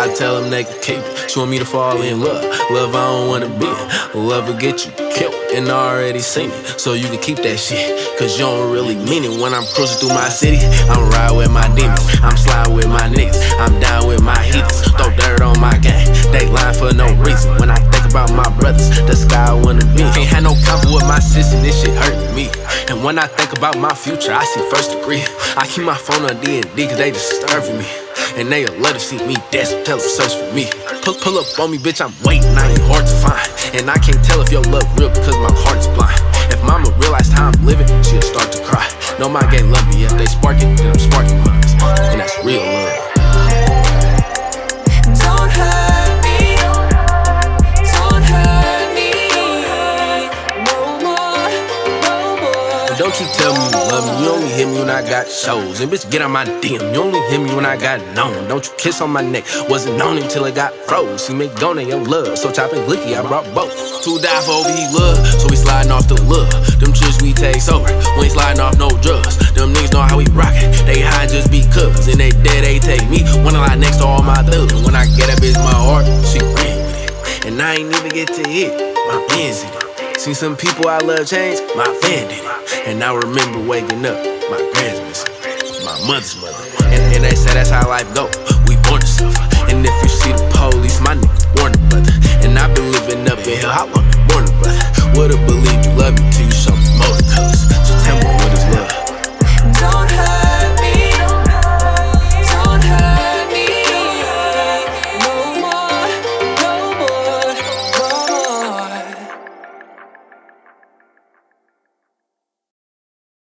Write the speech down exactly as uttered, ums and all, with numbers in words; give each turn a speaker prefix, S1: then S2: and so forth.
S1: I tell them they can keep it. She want me to fall in love. Love I don't wanna be in. Love will get you killed and already seen it. So you can keep that shit, cause you don't really mean it. When I'm cruising through my city, I'm riding with my demons. I'm sliding with my niggas. I'm down with my heathens. Throw dirt on my gang. They lying for no reason. When I think about my brothers, the sky I wanna be. Ain't had no comfort with my sis and this shit hurting me. And when I think about my future, I see first degree. I keep my phone on D and D cause they disturbing me. And they'll let her see me dance, tell them search for me. Pull, pull up on me, bitch, I'm waiting, I ain't hard to find. And I can't tell if your love real because my heart is blind. If mama realized how I'm living, she'll start to cry. No, my gang love me, if they spark it, then I'm sparking mine. And that's real love.
S2: Don't hurt me, don't hurt me no more, no more.
S1: Don't you tell me you love me, you only hit me when I got shows. And bitch, get on my D M, you only hit me when I got known. Don't you kiss on my neck, wasn't known until it got froze. See me gone in your love, so chopping glicky, I brought both. Two die for over he love, so we sliding off the love. Them trips we take sober, we ain't sliding off no drugs. Them niggas know how we rockin', they high just because. And they dead, they take me, wanna lie next to all my thugs. When I get that bitch my heart, she ran with it. And I ain't even get to hit, my Benz in it. Seen some people I love change, my fan did it. And I remember waking up, my grand's missing, my mother's mother. And, and they say that's how life go, we born to suffer. And if you see the police, my nigga born to brother. And I been living up in hell, how long you born to brother? Would've believed you love me,